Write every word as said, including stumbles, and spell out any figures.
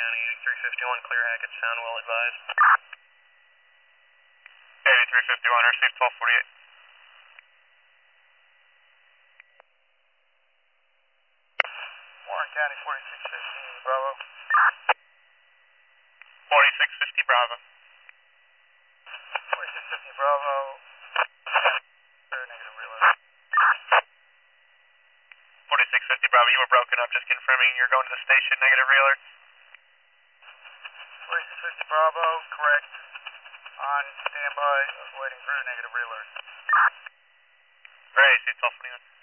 County, eighty-three fifty-one, clear Hackett, sound well advised. eighty-three fifty-one, receive twelve forty-eight. Warren County, forty-six fifty, Bravo. forty-six fifty, Bravo. forty-six fifty, Bravo. Clear negative reload. forty-six fifty, Bravo, you were broken up, just confirming you're going to the station, negative reload. forty-six fifty, Bravo, correct. On standby, waiting for a negative reload. Right, see twelve forty-one.